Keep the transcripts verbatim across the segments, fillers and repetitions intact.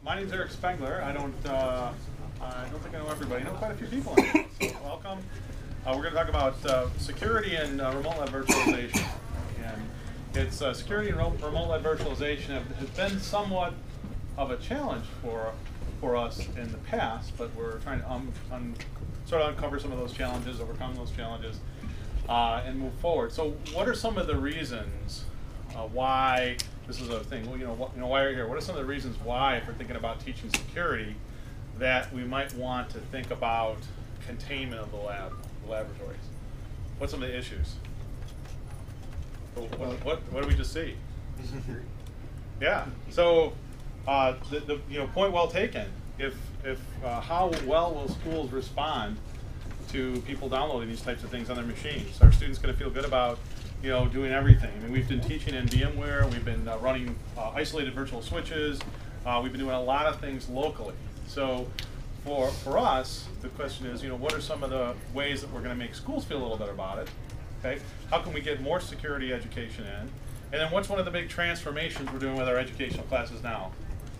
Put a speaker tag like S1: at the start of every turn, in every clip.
S1: My name's Eric Spengler. I don't, uh, I don't think I know everybody. I know quite a few people in here, so welcome. Uh, we're going to talk about uh, security and uh, remote lab virtualization. And it's uh, security and remote lab virtualization have, has been somewhat of a challenge for for us in the past, but we're trying to um, un, sort of uncover some of those challenges, overcome those challenges, uh, and move forward. So, what are some of the reasons uh, why this is a thing? Well, you know, what, you know, why are you here? What are some of the reasons why, if we're thinking about teaching security, that we might want to think about containment of the lab, the laboratories? What's some of the issues? What, what, what did we just see? Yeah. So, uh, the, the you know point well taken. If if uh, how well will schools respond to people downloading these types of things on their machines? Are students going to feel good about you know doing everything? I mean, we've been teaching in VMware. We've been uh, running uh, isolated virtual switches. Uh, we've been doing a lot of things locally. So, for for us, the question is, you know, what are some of the ways that we're going to make schools feel a little better about it? Okay, how can we get more security education in? And then what's one of the big transformations we're doing with our educational classes now?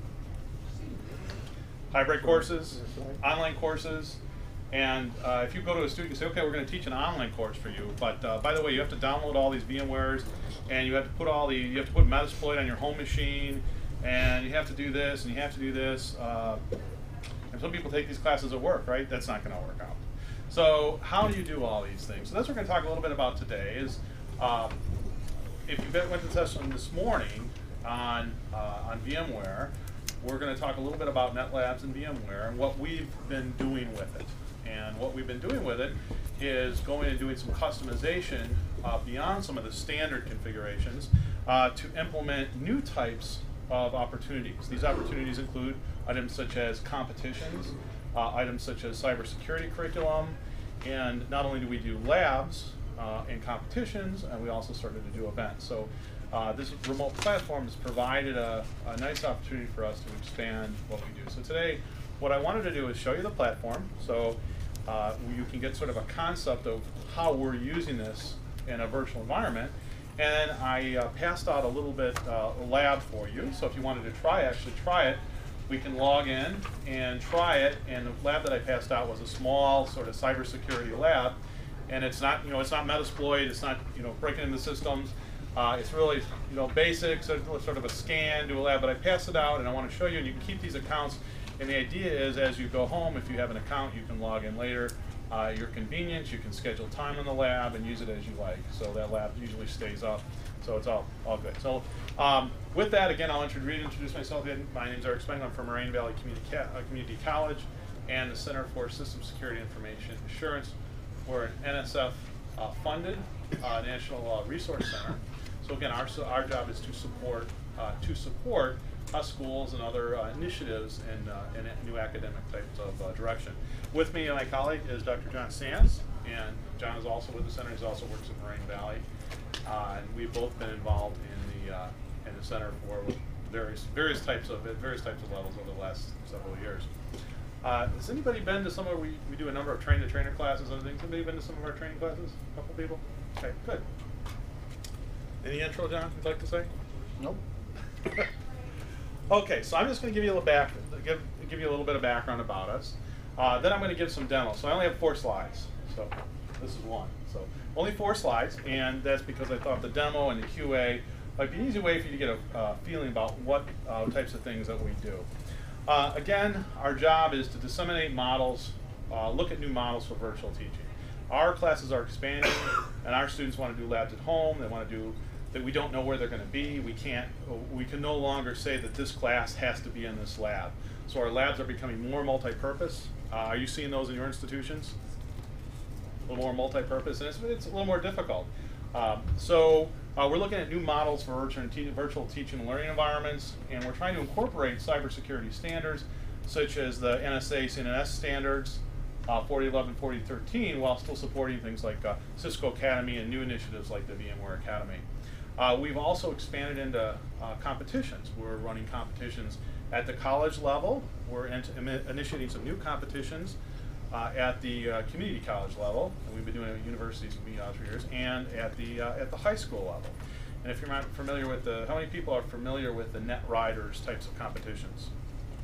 S1: Hybrid courses, online courses, and uh, if you go to a student and say, okay, we're going to teach an online course for you, but uh, by the way, you have to download all these VMwares, and you have to put all the, you have to put Metasploit on your home machine, and you have to do this, and you have to do this. Uh, and some people take these classes at work, right? That's not going to work out. So how do you do all these things? So that's what we're going to talk a little bit about today. Is uh, if you went to the session this morning on uh, on VMware, we're going to talk a little bit about NetLabs and VMware and what we've been doing with it. And what we've been doing with it is going and doing some customization uh, beyond some of the standard configurations uh, to implement new types of opportunities. These opportunities include items such as competitions, uh, items such as cybersecurity curriculum, and not only do we do labs uh, and competitions, and we also started to do events. So uh, this remote platform has provided a, a nice opportunity for us to expand what we do. So today, what I wanted to do is show you the platform, so uh, you can get sort of a concept of how we're using this in a virtual environment. And I uh, passed out a little bit uh, lab for you, so if you wanted to try, actually try it, we can log in and try it. And the lab that I passed out was a small sort of cybersecurity lab, and it's not, you know, it's not Metasploit, it's not, you know, breaking into systems. Uh, it's really, you know, basic, so it's sort of a scan, do a lab. But I passed it out, and I want to show you, and you can keep these accounts. And the idea is, as you go home, if you have an account, you can log in later. Uh, your convenience, you can schedule time in the lab and use it as you like. So that lab usually stays up. So it's all, all good. So um, with that, again, I'll introduce, reintroduce myself. Again. My name is Eric Spengler. I'm from Moraine Valley Community, Ca uh, Community College and the Center for System Security and Information Assurance. We're an N S F uh, funded uh, National uh, Resource Center. So again, our, so our job is to support, uh, to support Uh, schools and other uh, initiatives in, uh, in new academic types of uh, direction. With me, my colleague is Doctor John Sands, and John is also with the center. He also works in Moraine Valley, uh, and we've both been involved in the uh, in the center for various various types of at various types of levels over the last several years. Uh, has anybody been to some of we we do a number of train to trainer classes and other things? Anybody been to some of our training classes? A couple people. Okay, good. Any intro, John? You'd like to say?
S2: Nope.
S1: Okay, so I'm just going to give you a little back, give, give you a little bit of background about us. Uh, then I'm going to give some demos. So I only have four slides. So this is one. So only four slides, and that's because I thought the demo and the Q A might be an easy way for you to get a uh, feeling about what uh, types of things that we do. Uh, again, our job is to disseminate models, uh, look at new models for virtual teaching. Our classes are expanding, and our students want to do labs at home. They want to do that we don't know where they're going to be. We can't, we can no longer say that this class has to be in this lab. So our labs are becoming more multi-purpose. Uh, are you seeing those in your institutions? A little more multi-purpose, and it's, it's a little more difficult. Um, so uh, we're looking at new models for virtual, te virtual teaching and learning environments, and we're trying to incorporate cybersecurity standards, such as the N S A C N N S standards, uh, forty eleven, forty thirteen, while still supporting things like uh, Cisco Academy and new initiatives like the VMware Academy. Uh, we've also expanded into uh, competitions. We're running competitions at the college level. We're in initiating some new competitions uh, at the uh, community college level, and we've been doing it at universities for years, and at the uh, at the high school level. And if you're not familiar with the, how many people are familiar with the Net Riders types of competitions?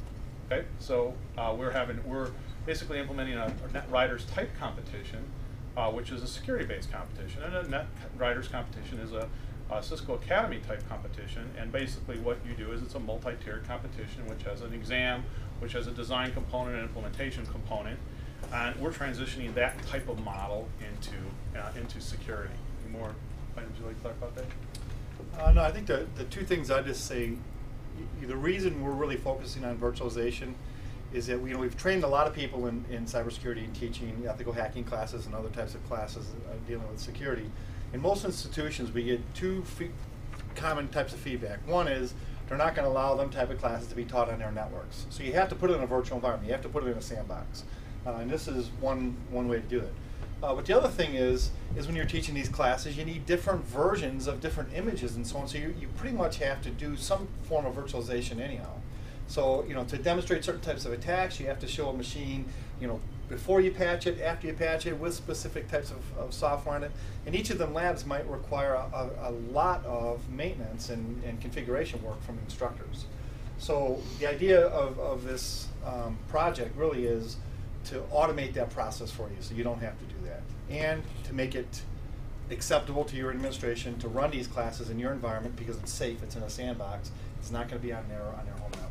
S1: Okay, so uh, we're having we're basically implementing a, a NetRiders type competition, uh, which is a security-based competition, and a NetRiders competition is a, a Cisco Academy type competition. And basically, what you do is it's a multi-tiered competition, which has an exam, which has a design component and implementation component, and we're transitioning that type of model into uh, into security. Any more items you'd like to talk about that?
S2: Uh, no, I think the, the two things I'd just say, y the reason we're really focusing on virtualization is that we, you know, we've trained a lot of people in, in cybersecurity and teaching ethical hacking classes and other types of classes uh, dealing with security. In most institutions, we get two common types of feedback. One is they're not going to allow them type of classes to be taught on their networks. So you have to put it in a virtual environment. You have to put it in a sandbox. Uh, and this is one, one way to do it. Uh, but the other thing is, is when you're teaching these classes, you need different versions of different images and so on. So you, you pretty much have to do some form of virtualization anyhow. So, you know, to demonstrate certain types of attacks, you have to show a machine, you know, before you patch it, after you patch it, with specific types of, of software in it. And each of them labs might require a, a, a lot of maintenance and, and configuration work from instructors. So the idea of, of this um, project really is to automate that process for you so you don't have to do that. And to make it acceptable to your administration to run these classes in your environment because it's safe, it's in a sandbox, it's not going to be on their, on their home network.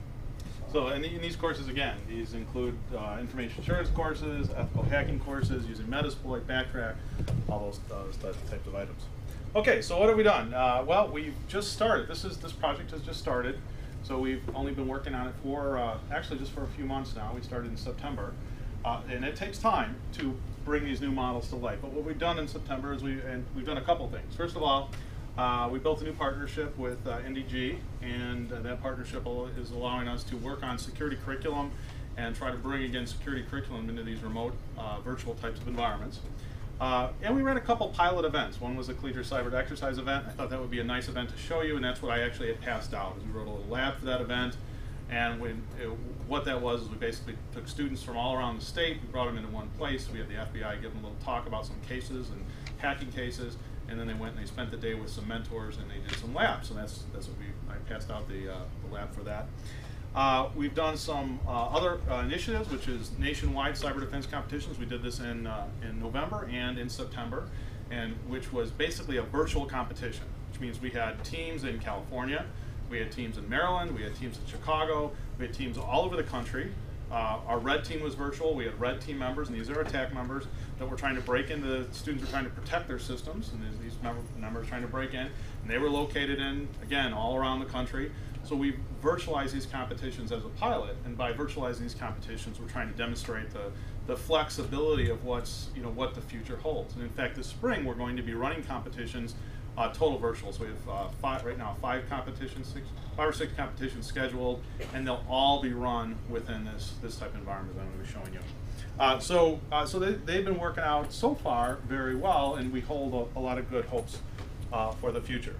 S1: So in, the, in these courses, again, these include uh, information assurance courses, ethical hacking courses, using Metasploit, Backtrack, all those, those types of items. Okay, so what have we done? Uh, well, we've just started. This is this project has just started. So we've only been working on it for, uh, actually just for a few months now. We started in September. Uh, and it takes time to bring these new models to life. But what we've done in September is we, and we've done a couple things. First of all, uh, we built a new partnership with uh, N D G, and uh, that partnership is allowing us to work on security curriculum and try to bring, again, security curriculum into these remote uh, virtual types of environments. Uh, and we ran a couple pilot events. One was a Collegiate Cyber Exercise event. I thought that would be a nice event to show you, and that's what I actually had passed out. Is we wrote a little lab for that event, and when it, what that was is we basically took students from all around the state, we brought them into one place. We had the F B I give them a little talk about some cases and hacking cases, and then they went and they spent the day with some mentors and they did some labs. And that's that's what we I passed out the, uh, the lab for that. Uh, we've done some uh, other uh, initiatives, which is nationwide cyber defense competitions. We did this in, uh, in November and in September, and which was basically a virtual competition, which means we had teams in California, we had teams in Maryland, we had teams in Chicago, we had teams all over the country. Uh, our red team was virtual. We had red team members, and these are attack members that were trying to break into, students were trying to protect their systems, and these, these member, members trying to break in, and they were located in, again, all around the country. So we virtualized these competitions as a pilot, and by virtualizing these competitions, we're trying to demonstrate the, the flexibility of what's, you know, what the future holds. And in fact, this spring, we're going to be running competitions Uh, total virtual. So we have uh, five, right now five competitions, six, five or six competitions scheduled, and they'll all be run within this this type of environment that I'm going to be showing you. Uh, so uh, so they, they've been working out so far very well, and we hold a, a lot of good hopes uh, for the future.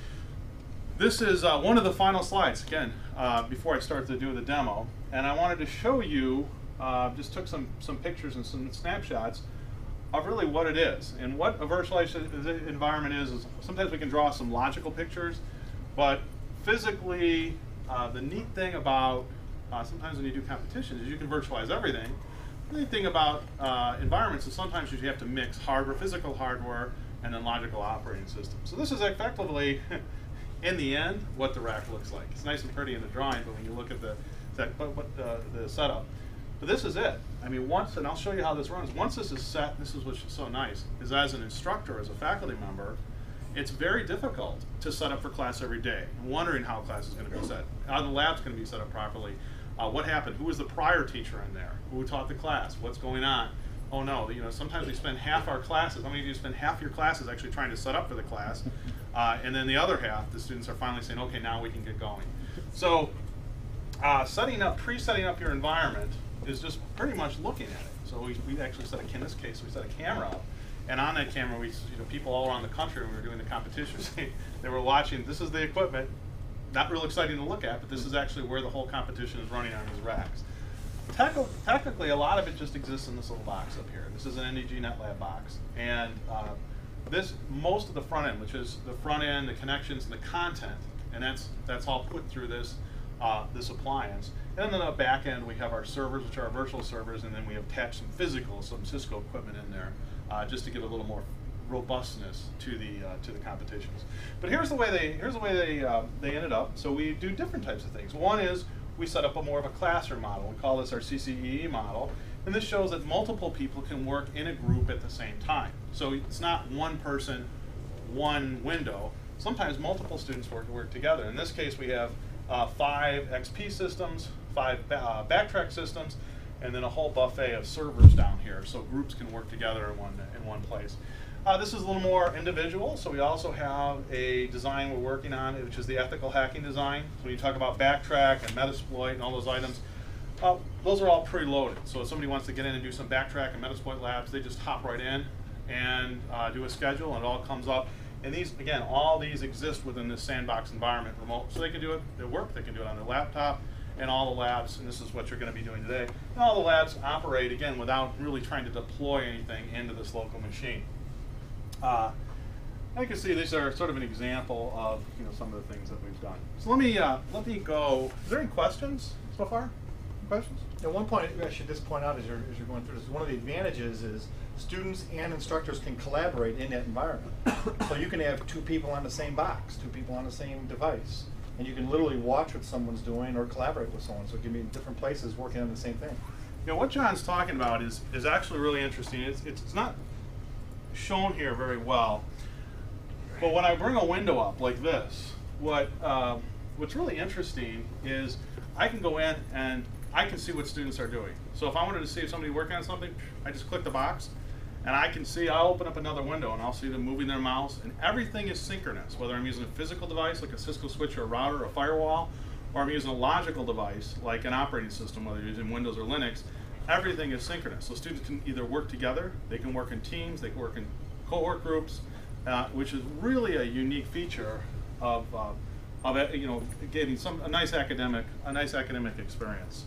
S1: This is uh, one of the final slides, again, uh, before I start to do the demo, and I wanted to show you, uh, just took some, some pictures and some snapshots of really what it is. And what a virtualized environment is, is sometimes we can draw some logical pictures, but physically, uh, the neat thing about, uh, sometimes when you do competitions, is you can virtualize everything. The neat thing about uh, environments is sometimes you have to mix hardware, physical hardware, and then logical operating systems. So this is effectively, in the end, what the rack looks like. It's nice and pretty in the drawing, but when you look at the, that, but, but, uh, the setup. But this is it. I mean, once, and I'll show you how this runs. Once this is set, this is what's so nice, is as an instructor, as a faculty member, it's very difficult to set up for class every day, wondering how class is going to be set, how the lab's going to be set up properly, uh, what happened, who was the prior teacher in there, who taught the class, what's going on. Oh no, you know, sometimes we spend half our classes, how many of you spend half your classes actually trying to set up for the class, uh, and then the other half, the students are finally saying, okay, now we can get going. So, uh, setting up, pre-setting up your environment is just pretty much looking at it. So we, we actually set a, in this case, we set a camera up, and on that camera, we, you know, people all around the country, when we were doing the competitions, they, they were watching, this is the equipment, not real exciting to look at, but this is actually where the whole competition is running on these racks. Technically, technically, a lot of it just exists in this little box up here. This is an N D G NetLab box, and uh, this, most of the front end, which is the front end, the connections, and the content, and that's, that's all put through this uh, this appliance. And then on the back end, we have our servers, which are our virtual servers, and then we have attached some physical, some Cisco equipment in there, uh, just to give a little more robustness to the uh, to the competitions. But here's the way they here's the way they uh, they ended up. So we do different types of things. One is we set up a more of a classroom model. We call this our C C E E model, and this shows that multiple people can work in a group at the same time. So it's not one person, one window. Sometimes multiple students work work together. In this case, we have uh, five X P systems, five ba uh, backtrack systems, and then a whole buffet of servers down here, so groups can work together in one in one place. Uh, this is a little more individual, so we also have a design we're working on, which is the ethical hacking design. So when you talk about backtrack and Metasploit and all those items, uh, those are all preloaded. So if somebody wants to get in and do some backtrack and Metasploit labs, they just hop right in and uh, do a schedule, and it all comes up. And these, again, all these exist within this sandbox environment remote. So they can do it at work, they can do it on their laptop, and all the labs, and this is what you're going to be doing today, and all the labs operate, again, without really trying to deploy anything into this local machine. Uh, you can see these are sort of an example of you know some of the things that we've done. So let me uh, let me go. Is there any questions so far? Any questions?
S2: At one point, I should just point out as you're as you're going through this, one of the advantages is students and instructors can collaborate in that environment. So you can have two people on the same box, two people on the same device, and you can literally watch what someone's doing or collaborate with someone. So it can be in different places working on the same thing.
S1: You know what John's talking about is is actually really interesting. It's it's, it's not shown here very well, but when I bring a window up like this, what uh, what's really interesting is I can go in and I can see what students are doing. So if I wanted to see if somebody working on something, I just click the box and I can see, I'll open up another window and I'll see them moving their mouse, and everything is synchronous, whether I'm using a physical device like a Cisco switch or a router or a firewall, or I'm using a logical device like an operating system, whether you're using Windows or Linux. Everything is synchronous. So students can either work together, they can work in teams, they can work in cohort groups, uh, which is really a unique feature of, uh, of you know, getting some a nice academic a nice academic experience.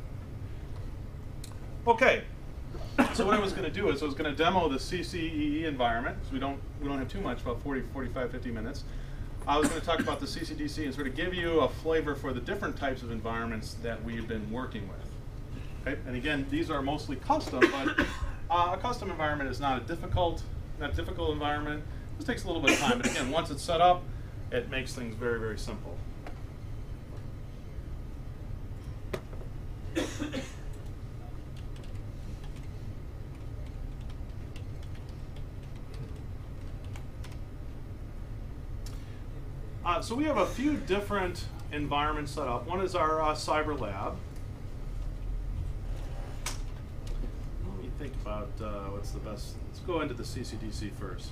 S1: Okay, so what I was going to do is I was going to demo the C C E E environment. So we don't we don't have too much, about forty, forty-five, fifty minutes. I was going to talk about the C C D C and sort of give you a flavor for the different types of environments that we've been working with. Okay? And again, these are mostly custom, but uh, a custom environment is not a difficult, not a difficult environment. This takes a little bit of time, but again, once it's set up, it makes things very, very simple. Uh, so we have a few different environments set up. One is our uh, cyber lab. Let me think about uh, what's the best. Let's go into the C C D C first.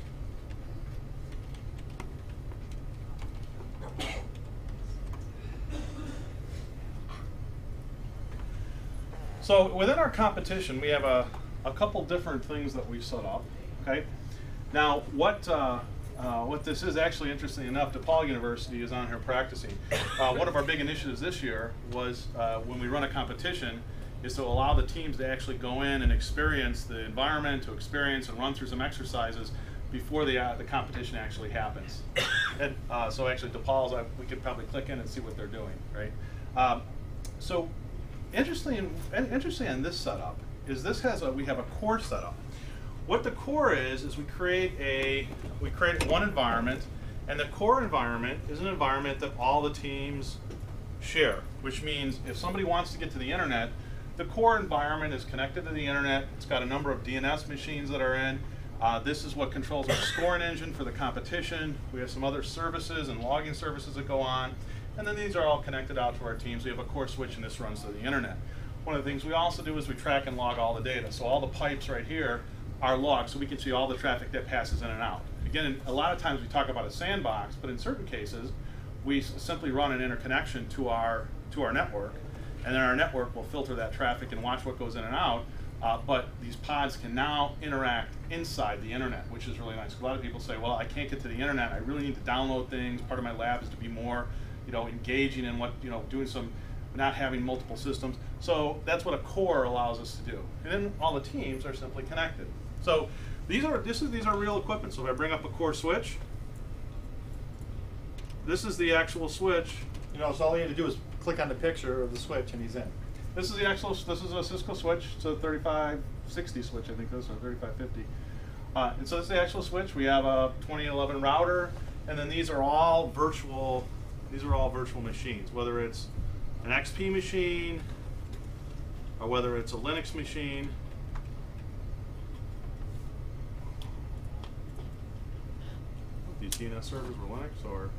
S1: So within our competition, we have a, a couple different things that we've set up. Okay. Now, what uh, uh, what this is actually, interesting enough, DePaul University is on here practicing. Uh, one of our big initiatives this year was uh, when we run a competition, is to allow the teams to actually go in and experience the environment, to experience and run through some exercises before the uh, the competition actually happens. And uh, so actually, DePaul's, uh, we could probably click in and see what they're doing, right? Um, so. Interesting, interesting in this setup is this has a we have a core setup. What the core is is we create a we create one environment, and the core environment is an environment that all the teams share. Which means if somebody wants to get to the internet, the core environment is connected to the internet. It's got a number of D N S machines that are in. Uh, this is what controls our scoring engine for the competition. We have some other services and logging services that go on. And then these are all connected out to our teams. We have a core switch, and this runs to the internet. One of the things we also do is we track and log all the data. So all the pipes right here are logged, so we can see all the traffic that passes in and out. Again, a lot of times we talk about a sandbox, but in certain cases, we simply run an interconnection to our to our network, and then our network will filter that traffic and watch what goes in and out. Uh, but these pods can now interact inside the internet, which is really nice. A lot of people say, well, I can't get to the internet. I really need to download things. Part of my lab is to be more you know, engaging in what, you know, doing some, not having multiple systems. So that's what a core allows us to do. And then all the teams are simply connected. So these are, this is, these are real equipment. So if I bring up a core switch, this is the actual switch
S2: You know, so all you have to do is click on the picture of the switch and he's in.
S1: This is the actual, this is a Cisco switch. It's a thirty-five sixty switch, I think this is a thirty-five fifty. Uh, and so this is the actual switch. We have a twenty eleven router, and then these are all virtual, these are all virtual machines, whether it's an X P machine, or whether it's a Linux machine. These D N S servers were Linux, or?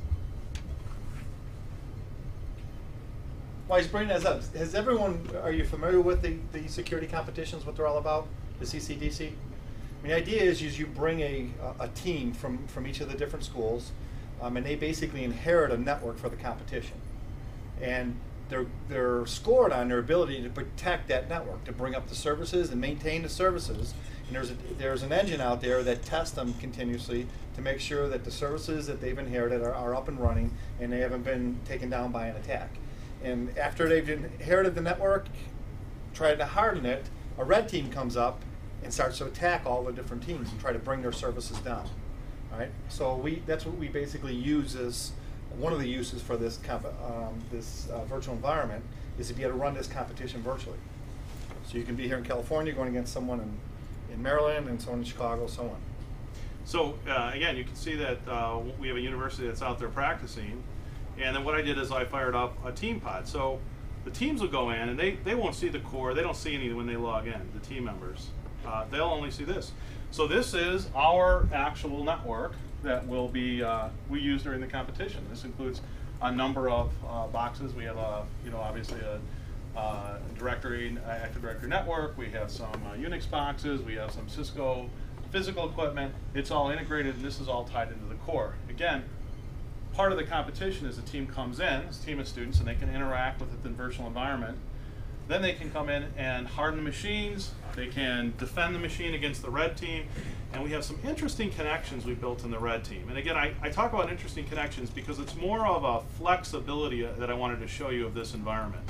S2: While he's bringing that up, has everyone, are you familiar with the, the security competitions, what they're all about, the C C D C? I mean, the idea is, is you bring a, a team from, from each of the different schools, um, and they basically inherit a network for the competition. And they're, they're scored on their ability to protect that network, to bring up the services and maintain the services. And there's, a, there's an engine out there that tests them continuously to make sure that the services that they've inherited are, are up and running and they haven't been taken down by an attack. And after they've inherited the network, tried to harden it, a red team comes up and starts to attack all the different teams and try to bring their services down. All right? So we, that's what we basically use as one of the uses for this, comp um, this uh, virtual environment is to be able to run this competition virtually. So you can be here in California going against someone in, in Maryland and someone in Chicago, so on.
S1: So uh, again, you can see that uh, we have a university that's out there practicing. And then what I did is I fired up a team pod. So the teams will go in and they, they won't see the core. They don't see anything when they log in, the team members. Uh, they'll only see this. So this is our actual network that will be, uh, we use during the competition. This includes a number of uh, boxes. We have a, you know, obviously a uh, directory, Active Directory network. We have some uh, Unix boxes. We have some Cisco physical equipment. It's all integrated and this is all tied into the core. Again, part of the competition is a team comes in, it's a team of students, and they can interact with it in virtual environment. Then they can come in and harden the machines, they can defend the machine against the red team, and we have some interesting connections we built in the red team. And again, I, I talk about interesting connections because it's more of a flexibility that I wanted to show you of this environment.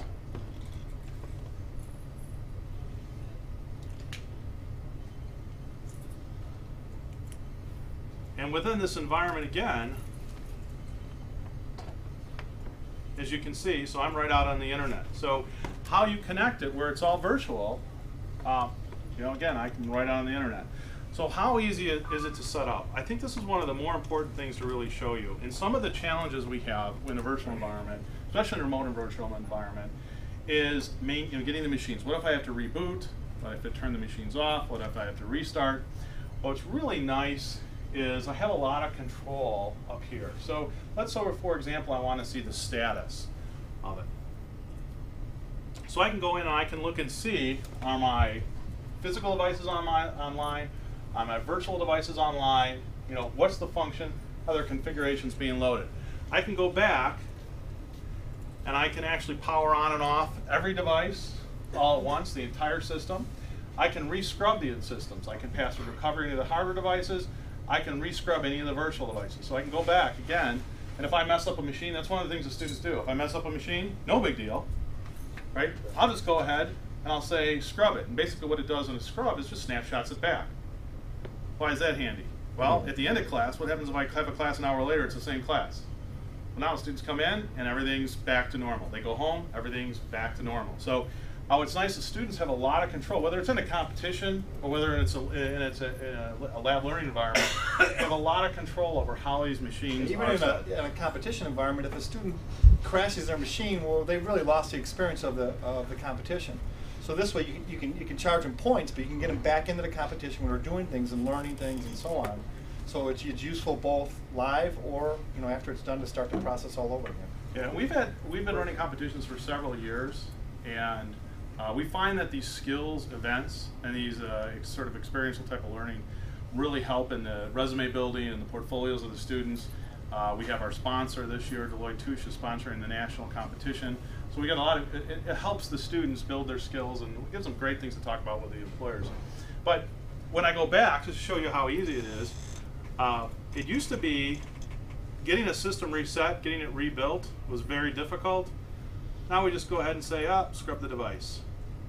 S1: And within this environment, again, as you can see, so I'm right out on the internet. So how you connect it where it's all virtual, uh, you know, again, I can write on the internet. So how easy is it to set up? I think this is one of the more important things to really show you. And some of the challenges we have in a virtual environment, especially in a remote and virtual environment, is main, you know, getting the machines. What if I have to reboot? What if I turn the machines off? What if I have to restart? What's really nice is I have a lot of control up here. So let's say, for example, I want to see the status of it. So I can go in and I can look and see, are my physical devices on my, online, are my virtual devices online, you know, what's the function, are there configurations being loaded. I can go back and I can actually power on and off every device all at once, the entire system. I can re-scrub the systems. I can pass the recovery to the hardware devices. I can re-scrub any of the virtual devices. So I can go back again, and if I mess up a machine, that's one of the things the students do. If I mess up a machine, no big deal, right? I'll just go ahead and I'll say scrub it. And basically what it does in a scrub is just snapshots it back. Why is that handy? Well, at the end of class, what happens if I have a class an hour later, it's the same class? Well, now students come in and everything's back to normal. They go home, everything's back to normal. So oh, it's nice that students have a lot of control, whether it's in a competition or whether it's a, in it's a, in a lab learning environment, they have a lot of control over how these machines
S2: Even
S1: are
S2: in
S1: set.
S2: a, in a competition environment, if a student crashes their machine, well, they've really lost the experience of the, of the competition. So this way, you, can- you, can, you can charge them points, but you can get them back into the competition when they're doing things and learning things and so on. So it's, it's useful both live or, you know, after it's done to start the process all over again.
S1: Yeah, we've had we've been running competitions for several years, and uh, we find that these skills events and these uh, ex sort of experiential type of learning really help in the resume building and the portfolios of the students. Uh, we have our sponsor this year, Deloitte Touche, is sponsoring the national competition. So we got a lot of, it, it helps the students build their skills and gives them great things to talk about with the employers. But when I go back, just to show you how easy it is, uh, it used to be getting a system reset, getting it rebuilt was very difficult. Now we just go ahead and say, ah, scrub the device.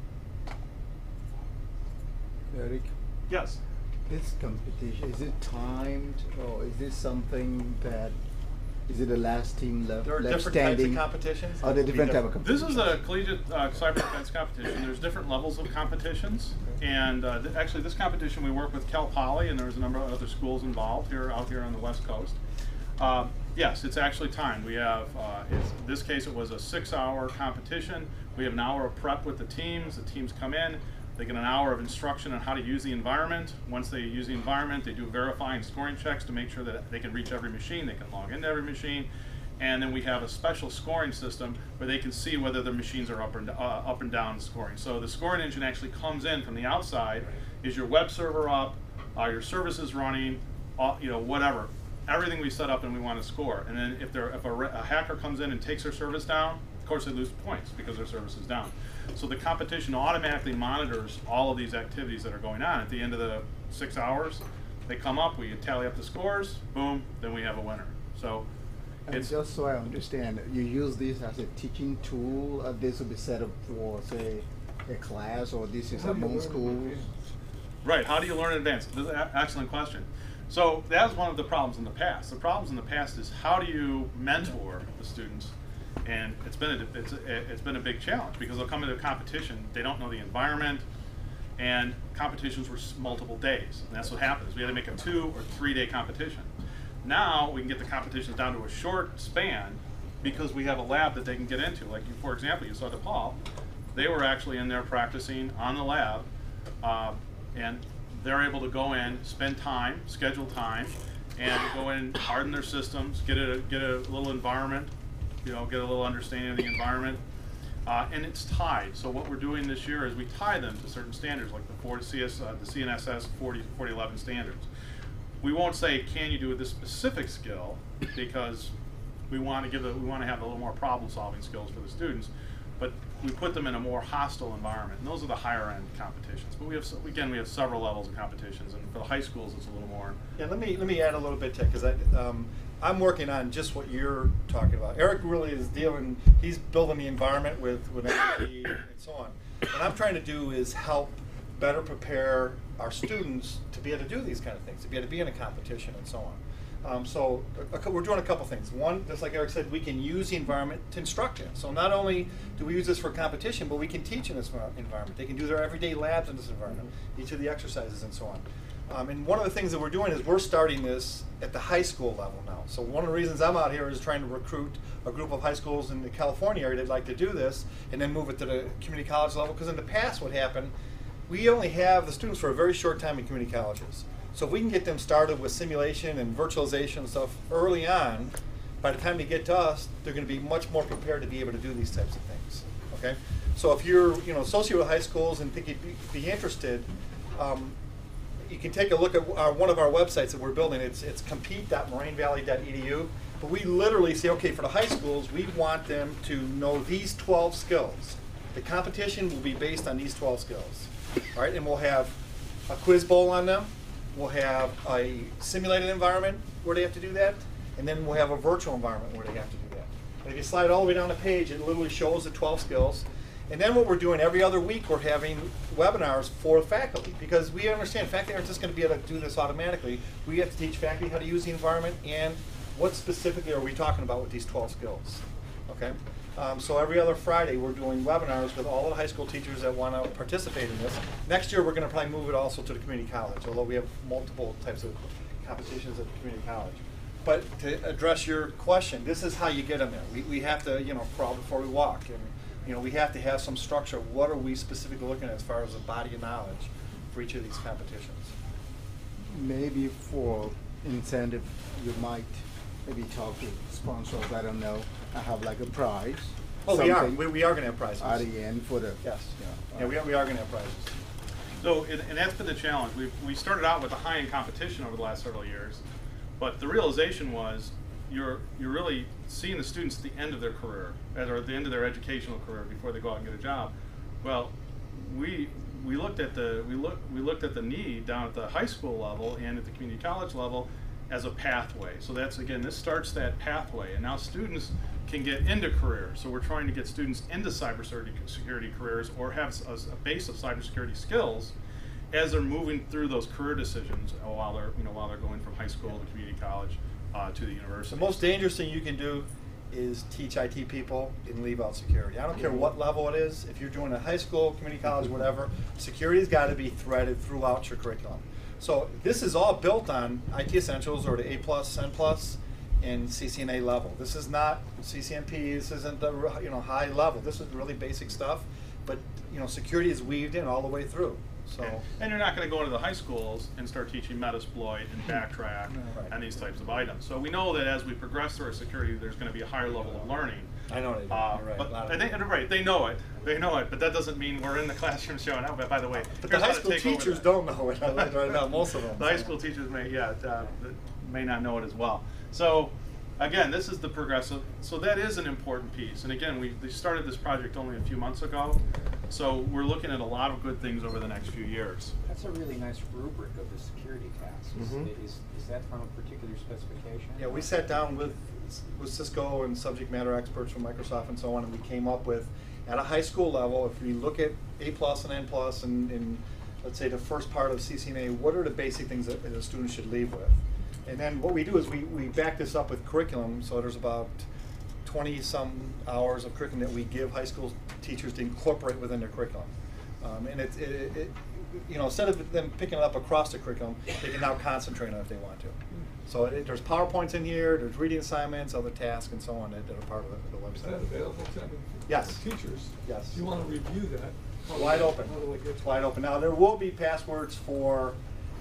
S3: Eric,
S1: Yes?
S3: this competition, is it timed or is this something that Is it the last team left,
S2: There are
S3: left
S2: different
S3: standing?
S2: types of competitions.
S3: Are there different type of
S1: This
S3: competitions?
S1: is a collegiate uh, cyber defense competition. There's different levels of competitions, and uh, th actually this competition we work with Cal Poly, and there's a number of other schools involved here out here on the West Coast. Uh, yes, it's actually timed. We have, uh, it's, in this case it was a six hour competition. We have an hour of prep with the teams. The teams come in, they get an hour of instruction on how to use the environment. Once they use the environment, they do verifying scoring checks to make sure that they can reach every machine, they can log into every machine. And then we have a special scoring system where they can see whether their machines are up and, uh, up and down scoring. So the scoring engine actually comes in from the outside. Is your web server up? Are your services running? Uh, you know, whatever. Everything we set up and we want to score. And then if, if a, a hacker comes in and takes their service down, of course they lose points because their service is down. So the competition automatically monitors all of these activities that are going on. At the end of the six hours, they come up, we tally up the scores, boom, then we have a winner. So.
S3: And
S1: It's
S3: just so I understand, you use this as a teaching tool. Uh, this will be set up for, say, a class, or this is among schools.
S1: Right, how do you learn in advance? This is an excellent question. So that was one of the problems in the past. The problems in the past is how do you mentor the students? And it's been a, it's, a, it's been a big challenge because they'll come into a competition, they don't know the environment, and competitions were multiple days. And that's what happens. We had to make a two or three day competition. Now we can get the competitions down to a short span because we have a lab that they can get into. Like, you, for example, you saw DePaul, they were actually in there practicing on the lab, uh, and they're able to go in, spend time, schedule time, and go in, harden their systems, get a, get a little environment, you know, get a little understanding of the environment, uh, and it's tied. So what we're doing this year is we tie them to certain standards, like the forty C S, uh, the C N S S forty eleven standards. We won't say, can you do this specific skill, because we want to give a, we want to have a little more problem-solving skills for the students, but we put them in a more hostile environment, and those are the higher-end competitions. But we have, again, we have several levels of competitions, and for the high schools, it's a little more.
S2: Yeah, let me let me add a little bit to it, because I um, I'm working on just what you're talking about. Eric really is dealing. He's building the environment with with N L P and so on. What I'm trying to do is help better prepare our students to be able to do these kind of things, to be able to be in a competition and so on. Um, so a, we're doing a couple things. One, just like Eric said, we can use the environment to instruct in. So not only do we use this for competition, but we can teach in this environment. They can do their everyday labs in this environment, each of the exercises and so on. Um, and one of the things that we're doing is we're starting this at the high school level now. So one of the reasons I'm out here is trying to recruit a group of high schools in the California area that'd like to do this and then move it to the community college level. Because in the past what happened, we only have the students for a very short time in community colleges. So if we can get them started with simulation and virtualization and stuff early on, by the time they get to us, they're going to be much more prepared to be able to do these types of things. Okay? So if you're, you know, associated with high schools and think you'd be, be interested, um, you can take a look at our, one of our websites that we're building. It's it's compete dot moraine valley dot e d u. But we literally say, okay, for the high schools, we want them to know these twelve skills. The competition will be based on these twelve skills. All right, and we'll have a quiz bowl on them. We'll have a simulated environment where they have to do that, and then we'll have a virtual environment where they have to do that. And if you slide all the way down the page, it literally shows the twelve skills. And then what we're doing every other week, we're having webinars for faculty, because we understand faculty aren't just going to be able to do this automatically. We have to teach faculty how to use the environment and what specifically are we talking about with these twelve skills. Okay? Um, so every other Friday, we're doing webinars with all the high school teachers that want to participate in this. Next year, we're going to probably move it also to the community college, although we have multiple types of competitions at the community college. But to address your question, this is how you get them there. We, we have to, you know, crawl before we walk. And, you know, we have to have some structure. What are we specifically looking at as far as a body of knowledge for each of these competitions?
S3: Maybe for incentive, you might maybe talk to sponsors, I don't know, I have like a prize.
S2: Oh, we are. We, we are going to have prizes.
S3: At the end for the...
S2: Yes.
S3: Yeah,
S2: yeah we are, we are going to have prizes.
S1: So, and, and that's been the challenge. We we started out with a high-end competition over the last several years, but the realization was you're you're really seeing the students at the end of their career, or at the end of their educational career before they go out and get a job. Well, we we looked at the we look we looked at the need down at the high school level and at the community college level as a pathway. So that's, again, this starts that pathway, and now students can get into careers. So we're trying to get students into cybersecurity security careers, or have a, a base of cybersecurity skills as they're moving through those career decisions while they're, you know, while they're going from high school to community college uh, to the university.
S2: The most dangerous thing you can do is teach I T people and leave out security. I don't care what level it is. If you're doing a high school, community college, whatever, security's got to be threaded throughout your curriculum. So this is all built on I T Essentials or the A plus, N plus, and C C N A level. This is not C C N P. This isn't the you know high level. This is really basic stuff. But you know security is weaved in all the way through. So
S1: and, and you're not going to go into the high schools and start teaching Metasploit and Backtrack
S2: No, right.
S1: and these types of items. So we know that as we progress through our security, there's going to be a higher level of learning.
S2: I know they do.
S1: Uh,
S2: You're right.
S1: But
S2: A lot of
S1: I think,
S2: them.
S1: right, they know it. They know it, but that doesn't mean we're in the classroom showing up. But by the way,
S2: But
S1: here's
S2: the high
S1: how to
S2: school
S1: take over
S2: teachers
S1: that.
S2: don't know it right now. Most of them.
S1: The high school teachers may, yeah, uh, may not know it as well. So, again, this is the progressive. So that is an important piece. And again, we, we started this project only a few months ago. So we're looking at a lot of good things over the next few years.
S4: That's a really nice rubric of the security tasks. Is,
S2: Mhm.
S4: is, is that from a particular specification?
S2: Yeah, we sat down with with Cisco and subject matter experts from Microsoft and so on, and we came up with, at a high school level, if we look at A plus and N plus and, and let's say the first part of C C N A, what are the basic things that a student should leave with? And then what we do is we, we back this up with curriculum, so there's about twenty some hours of curriculum that we give high school teachers to incorporate within their curriculum. Um, and it's, it, it, it, you know, instead of them picking it up across the curriculum, they can now concentrate on it if they want to. So it, there's PowerPoints in here, there's reading assignments, other tasks, and so on that, that are part of the, the
S5: Is
S2: website.
S5: that available to them?
S2: Yes.
S5: Teachers?
S2: Yes.
S5: If you want to review that. how do
S2: Wide
S5: they-
S2: open.
S5: How do they get
S2: It's
S5: to
S2: wide
S5: it?
S2: open. Now, there will be passwords for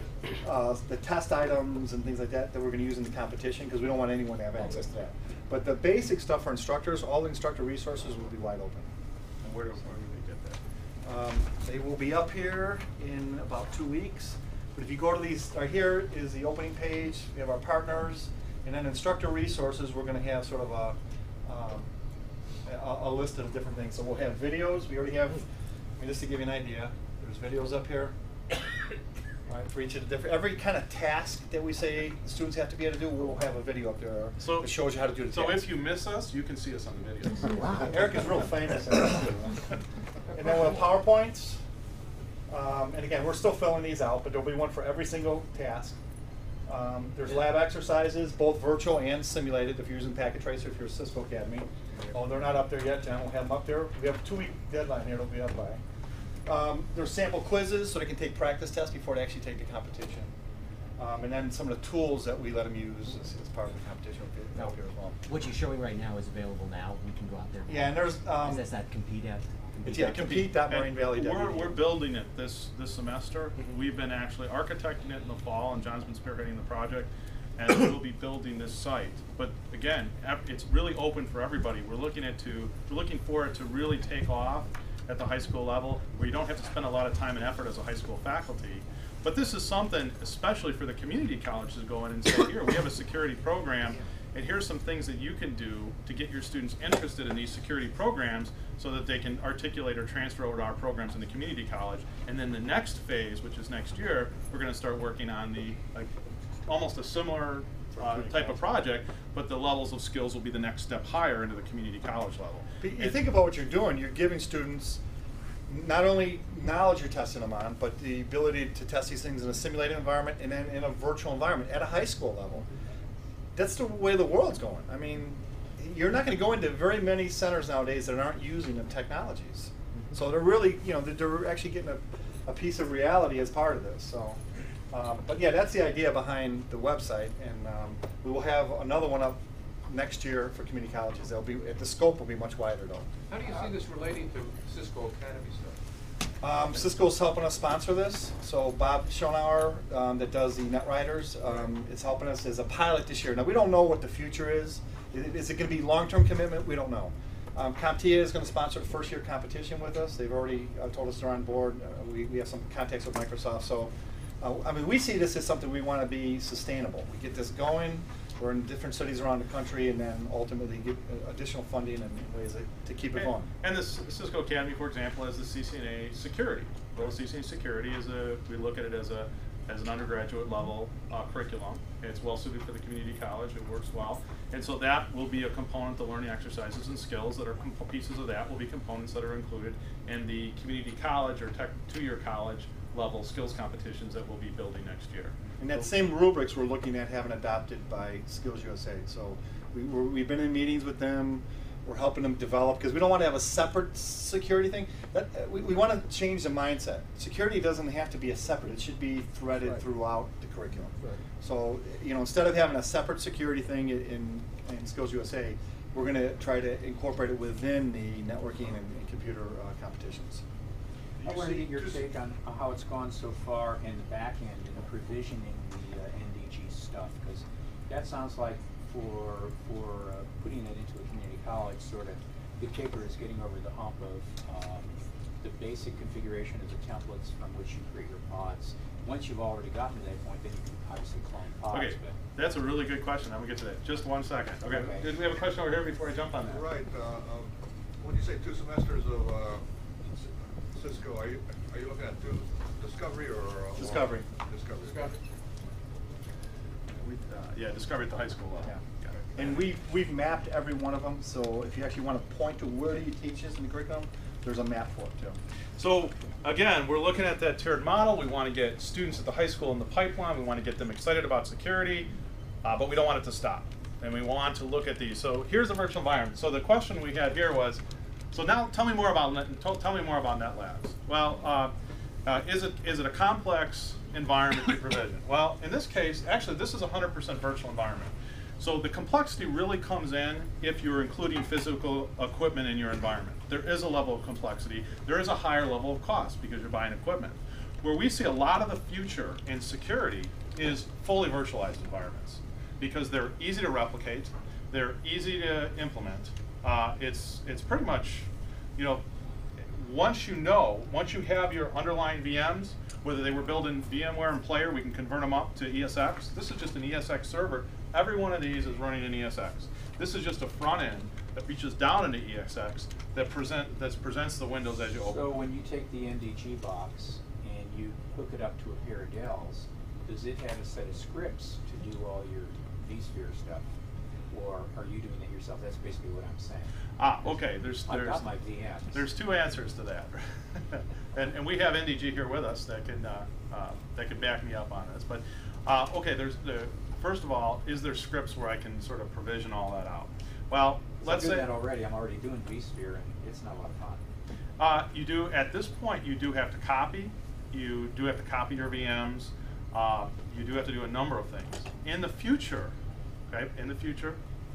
S2: uh, the test items and things like that that we're going to use in the competition because we don't want anyone to have access to that. But the basic stuff for instructors, all the instructor resources will be wide open.
S1: And where do, where do they get that?
S2: Um, they will be up here in about two weeks. But if you go to these, right here is the opening page. We have our partners. And then instructor resources, we're going to have sort of a, um, a, a list of different things. So we'll have videos. We already have, I mean, just to give you an idea, there's videos up here. Right, for each of the different, every kind of task that we say students have to be able to do, we'll have a video up there
S1: So-
S2: that shows you how to do the
S1: So
S2: task.
S1: if you miss us, you can see us on the videos.
S3: Wow.
S2: Eric is real famous at this too. And then we'll have PowerPoints. Um, and again, we're still filling these out, but there'll be one for every single task. Um, there's lab exercises, both virtual and simulated, if you're using Packet Tracer, if you're a Cisco Academy. Oh, they're not up there yet, John, we'll have them up there. We have a two-week deadline here, they'll be up by. Um, there's sample quizzes, so they can take practice tests before they actually take the competition. Um, and then some of the tools that we let them use as, as part of the competition will be up here as well.
S6: What you're showing right now is available now. We can go out there.
S2: Yeah, and there's, um,
S6: Is this that compete at?
S2: It's, yeah, compete dot marine valley dot e d u.
S1: We're, we're building it this, this semester.
S2: Mhm.
S1: We've been actually architecting it in the fall, and John's been spearheading the project, and we'll be building this site. But again, ev- it's really open for everybody. We're looking at to, we're looking for it to really take off at the high school level, where you don't have to spend a lot of time and effort as a high school faculty. But this is something, especially for the community colleges, to go in and say, here, we have a security program, and here's some things that you can do to get your students interested in these security programs so that they can articulate or transfer over to our programs in the community college. And then the next phase, which is next year, we're gonna start working on the, like, almost a similar uh, type of project, but the levels of skills will be the next step higher into the community college level.
S2: But you
S1: And-
S2: think about what you're doing, you're giving students not only knowledge you're testing them on, but the ability to test these things in a simulated environment and then in a virtual environment at a high school level. That's the way the world's going. I mean, you're not going to go into very many centers nowadays that aren't using the technologies. So they're really, you know, they're- they're actually getting a, a piece of reality as part of this. So, um, but yeah, that's the idea behind the website, and um, we will have another one up next year for community colleges. They'll be, the scope will be much wider though.
S7: How do you see this relating to Cisco Academy stuff?
S2: Um, Cisco's helping us sponsor this. So Bob Schonauer, um, that does the NetWriters, um, is helping us as a pilot this year. Now, we don't know what the future is. Is it, is it going to be long-term commitment? We don't know. Um, CompTIA is going to sponsor the first-year competition with us. They've already uh, told us they're on board. Uh, we, we have some contacts with Microsoft. So, uh, I mean, we see this as something we want to be sustainable. We get this going. We're in different cities around the country, and then ultimately get uh, additional funding and ways that, to keep it going.
S1: And the Cisco Academy, for example, has the C C N A security. Well, C C N A security is a, we look at it as a, as an undergraduate level uh, curriculum. It's well suited for the community college, it works well. And so that will be a component, the learning exercises and skills that are comp pieces of that will be components that are included in the community college or tech two-year college level skills competitions that we'll be building next year.
S2: And that same rubrics we're looking at having adopted by Skills U S A. So we, we're, we've been in meetings with them. We're helping them develop, because we don't want to have a separate security thing. That, uh, we we want to change the mindset. Security doesn't have to be a separate. It should be threaded
S3: Right.
S2: throughout the curriculum.
S3: Right.
S2: So, you know, instead of having a separate security thing in, in Skills U S A, we're going to try to incorporate it within the networking and, and computer uh, competitions.
S4: I want to get your take on how it's gone so far in the back end in provisioning the uh, N D G stuff, because that sounds like for for uh, putting it into a community college, sort of, the Caper is getting over the hump of um, the basic configuration of the templates from which you create your pods. Once you've already gotten to that point, then you can obviously clone pods.
S1: Okay,
S4: But
S1: that's a really good question. I'm gonna get to that. Just one second. Okay,
S4: Okay.
S1: did we have a question over here before I jump on that?
S7: Right, uh, um, when you say two semesters of, uh, Cisco, are you, are you looking at two, Discovery or? uh,
S2: Discovery.
S7: Discovery.
S1: Discovery. We, uh, yeah, Discovery at the high school level.
S2: Yeah.
S1: Got it.
S2: And we, we've mapped every one of them, so if you actually want to point to where do you teach this in the curriculum, there's a map for it too.
S1: So again, we're looking at that tiered model. We want to get students at the high school in the pipeline. We want to get them excited about security, uh, but we don't want it to stop. And we want to look at these. So here's the virtual environment. So the question we had here was, so now tell me more about Net, tell, tell me more about NetLabs. Well, uh, uh, is it is it a complex environment to provision? Well, in this case, actually, this is a one hundred percent virtual environment. So the complexity really comes in if you're including physical equipment in your environment. There is a level of complexity. There is a higher level of cost because you're buying equipment. Where we see a lot of the future in security is fully virtualized environments, because they're easy to replicate, they're easy to implement. Uh, it's it's pretty much, you know, once you know, once you have your underlying V Ms, whether they were built in VMware and Player, we can convert them up to E S X. This is just an E S X server. Every one of these is running in E S X. This is just a front end that reaches down into E S X that present that presents the windows as you open.
S4: So when you take the N D G box and you hook it up to a pair of Dells, does it have a set of scripts to do all your vSphere stuff? Or are you doing it yourself? That's basically what I'm saying.
S1: Ah, okay. There's
S4: I've
S1: there's
S4: got my V Ms.
S1: there's two answers to that, and and we have N D G here with us that can uh, uh, that can back me up on this. But uh, okay, there's the first of all, is there scripts where I can sort of provision all that out? Well,
S4: So
S1: let's
S4: I'm doing
S1: say
S4: that already. I'm already doing vSphere, and it's not a lot of fun.
S1: uh, you do at this point you do have to copy, you do have to copy your V Ms, uh, you do have to do a number of things. In the future, okay, in the future.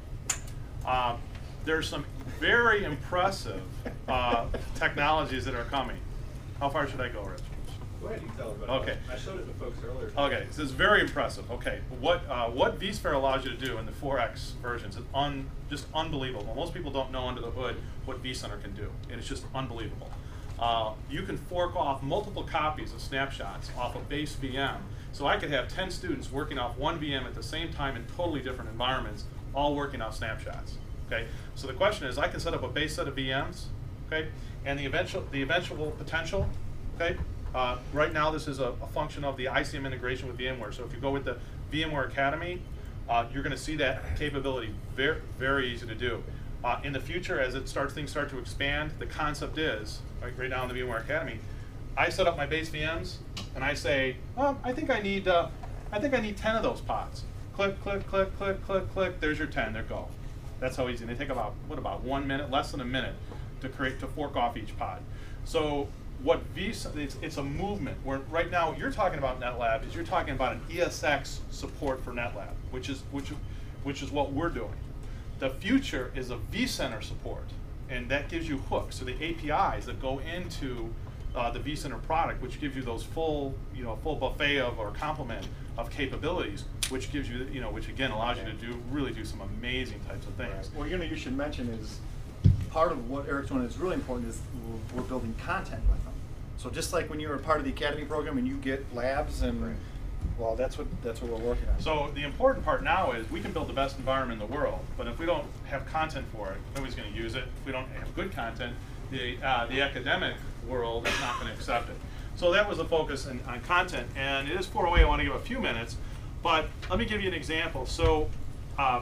S1: Uh, there's some very impressive uh, technologies that are coming. How far should I go, Rich?
S7: Go ahead, you can tell them about it.
S1: Okay.
S7: I showed it to folks earlier.
S1: Okay, this is very impressive. Okay, what uh, what vSphere allows you to do in the four X versions is un, just unbelievable. Most people don't know under the hood what vCenter can do, and it's just unbelievable. Uh, you can fork off multiple copies of snapshots off a base V M. So I could have ten students working off one V M at the same time in totally different environments, all working off snapshots. Okay, so the question is, I can set up a base set of V Ms, okay, and the eventual the eventual potential, okay. Uh, right now, this is a, a function of the I C M integration with VMware. So if you go with the VMware Academy, uh, you're going to see that capability very very easy to do. Uh, in the future, as it starts things start to expand, the concept is right, right now in the VMware Academy, I set up my base V Ms and I say, well, I think I need uh, I think I need ten of those pods. Click, click, click, click, click, click. There's your ten. There go. That's how easy. And they take about what about one minute, less than a minute, to create to fork off each pod. So what V it's, it's a movement where right now you're talking about NetLab is you're talking about an E S X support for NetLab, which is which which is what we're doing. The future is a vCenter support, and that gives you hooks, so the A P Is that go into uh, the vCenter product, which gives you those full, you know, full buffet of or complement of capabilities, which gives you, you know, which again allows you to do really do some amazing types of things.
S2: Well, you know, you should mention is part of what Eric's doing is really important is we're, we're building content with them. So just like when you're a part of the Academy program and you get labs and,
S4: Right.
S2: well, that's what that's what we're working on.
S1: So the important part now is we can build the best environment in the world, but if we don't have content for it, nobody's going to use it. If we don't have good content, the uh, the academic world is not going to accept it. So that was the focus in, on content, and it is four oh eight. I want to give a few minutes, but let me give you an example. So uh,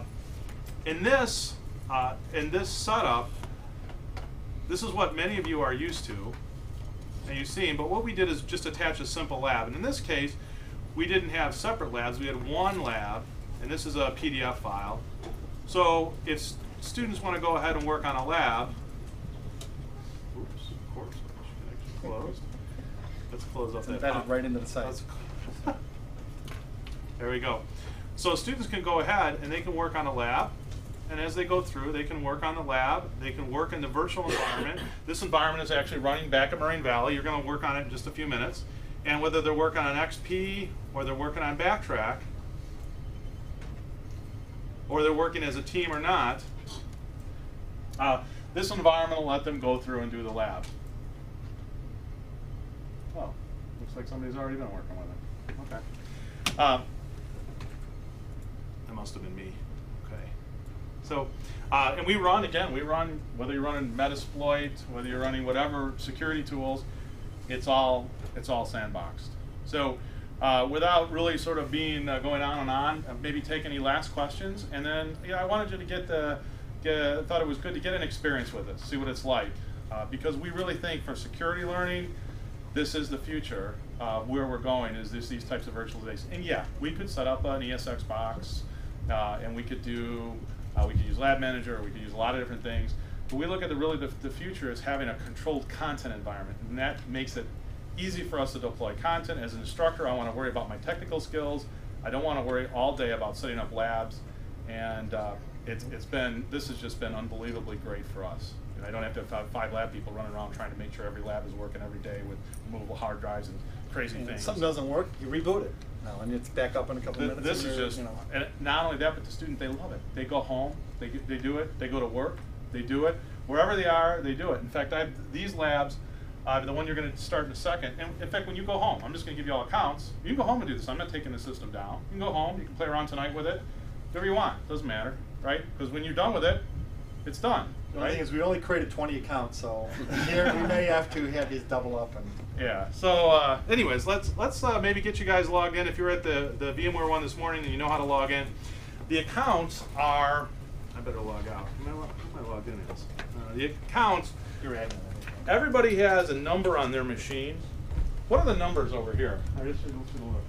S1: in this uh, in this setup, this is what many of you are used to. and you've seen, but what we did is just attach a simple lab. And in this case, we didn't have separate labs, we had one lab, and this is a P D F file. So if s- students want to go ahead and work on a lab, oops, of course, connection closed. Let's close up that.
S2: Embedded
S1: pop.
S2: right into the site.
S1: Let's- There we go. So students can go ahead and they can work on a lab, and as they go through, they can work on the lab, they can work in the virtual environment. This environment is actually running back at Moraine Valley. You're going to work on it in just a few minutes. And whether they're working on X P, or they're working on Backtrack, or they're working as a team or not, uh, this environment will let them go through and do the lab. Oh, looks like somebody's already been working with it. Okay. Um, that must have been me. Okay. So, uh, and we run, again, we run, whether you're running Metasploit, whether you're running whatever security tools, it's all, it's all sandboxed. So, uh, without really sort of being, uh, going on and on, uh, maybe take any last questions, and then, yeah, I wanted you to get the, get, thought it was good to get an experience with it, see what it's like. Uh, because we really think for security learning, this is the future. Uh, where we're going is this, these types of virtualization. And yeah, we could set up an E S X box, uh, and we could do, uh, we could use Lab Manager, or we could use a lot of different things. But we look at the really the, the future as having a controlled content environment, and that makes it easy for us to deploy content. As an instructor, I want to worry about my technical skills. I don't want to worry all day about setting up labs. And uh, it's, it's been, this has just been unbelievably great for us. I don't have to have five lab people running around trying to make sure every lab is working every day with movable hard drives and crazy
S2: And if
S1: things.
S2: something doesn't work, you reboot it. No, and it's back up in a couple
S1: Th-
S2: minutes.
S1: This
S2: and
S1: is
S2: you're,
S1: just,
S2: you know.
S1: and not only that, but the student, they love it. They go home, they get, they do it, they go to work, they do it. Wherever they are, they do it. In fact, I have these labs, uh, the one you're going to start in a second. And in fact, when you go home, I'm just going to give you all accounts. You can go home and do this. I'm not taking the system down. You can go home, you can play around tonight with it, whatever you want. Doesn't matter, right? Because when you're done with it, it's done.
S2: The only
S1: Right?
S2: thing is, we only created twenty accounts, so here we may have to have these double up. And
S1: Yeah. So, uh, anyways, let's let's uh, maybe get you guys logged in. If you're at the the VMware one this morning and you know how to log in, the accounts are. I better log out. Am I, lo- am I logged in? Is uh, the accounts.
S2: you're at.
S1: Everybody has a number on their machine. What are the numbers over here? I just didn't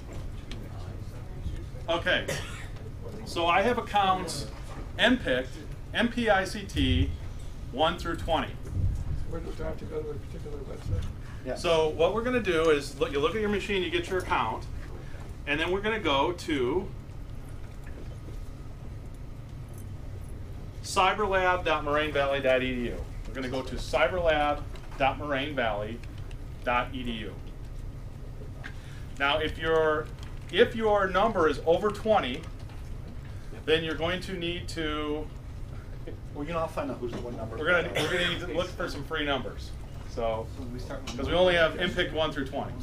S1: look. Okay. So I have accounts M P I C T, M P I C T, one through twenty.
S5: Where do I have to go to a particular website?
S2: Yeah.
S1: So what we're going to do is look, you look at your machine, you get your account, and then we're going to go to cyberlab dot moraine valley dot e d u. We're going to go to cyberlab dot moraine valley dot e d u. Now, if your if your number is over twenty, then you're going to need to.
S2: We can all find out who's what number.
S1: We're gonna we're gonna need to look for some free numbers. So because we only have M P I C T one through twenty.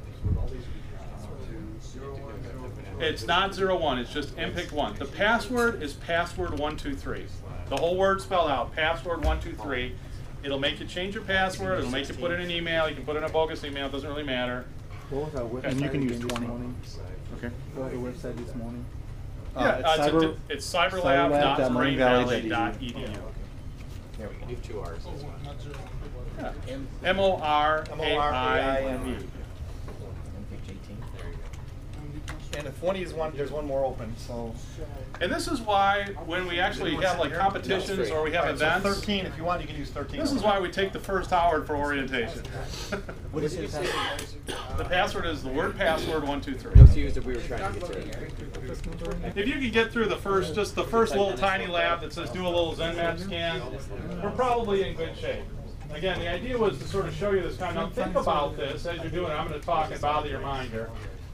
S1: It's not zero one. It's just M P I C T one. The password is password one two three. The whole word spelled out. Password one two three. It'll make you change your password. It'll make you put in an email. You can put in a bogus email. It doesn't really matter.
S3: What was our website?
S2: And you can use
S3: again this
S2: twenty.
S3: morning?
S1: Okay.
S3: What was the website this morning?
S1: Yeah,
S3: Uh,
S1: uh, it's,
S3: cyber-
S1: a, it's cyberlab dot moraine valley dot e d u.
S6: There we go. You have two R's. That's fine.
S1: Yeah. M O R A I M E.
S6: M P H eighteen. There you go.
S2: And if twenty is one, there's one more open. So.
S1: And this is why when we actually have like competitions or we have
S2: All right, so
S1: events,
S2: thirteen, if you want, you can use thirteen.
S1: this is why we take the first hour for orientation.
S3: What is it?
S1: The password is the word password one two three.
S6: Those used if we were trying to get to.
S5: This number in there?
S1: If you can get through the first, just the first little tiny lab that says do a little ZenMap scan, we're probably in good shape. Again, the idea was to sort of show you this kind of, think about this as you're doing it. I'm going to talk and bother your mind here.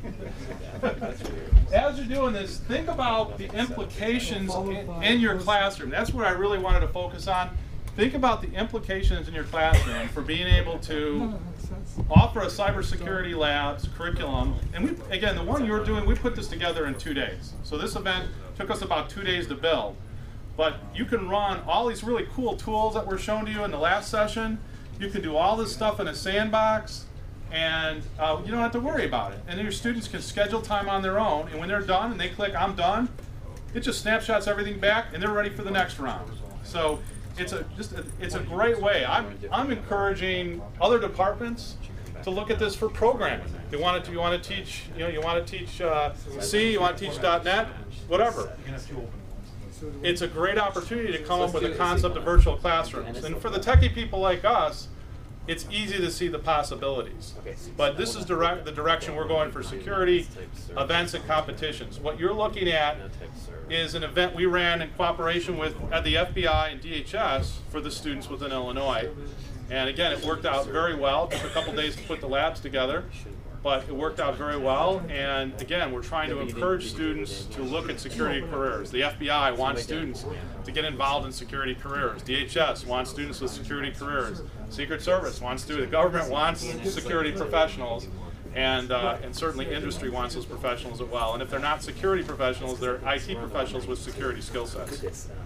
S1: As you're doing this, think about the implications in, in your classroom. That's what I really wanted to focus on. Think about the implications in your classroom for being able to offer a cybersecurity labs curriculum. And we, again, the one you're doing, we put this together in two days. So this event took us about two days to build. But you can run all these really cool tools that were shown to you in the last session. You can do all this stuff in a sandbox, and uh, you don't have to worry about it. And then your students can schedule time on their own, and when they're done and they click I'm done, it just snapshots everything back, and they're ready for the next round. So it's a just a, it's a great way. I'm I'm encouraging other departments to look at this for programming. You want to, you want to teach, you know, you want to teach uh, C, you want to teach .NET, whatever. It's a great opportunity to come up with a concept of virtual classrooms. And for the techie people like us, it's easy to see the possibilities. But this is direct, the direction we're going for security, events, and competitions. What you're looking at is an event we ran in cooperation with at the F B I and D H S for the students within Illinois. And again, it worked out very well. It took a couple days to put the labs together, but it worked out very well. And again, we're trying to encourage students to look at security careers. The F B I wants students to get involved in security careers. D H S wants students with security careers. Secret Service wants to. The government wants security professionals. And, uh, and certainly industry wants those professionals as well. And if they're not security professionals, they're I T professionals with security skill sets.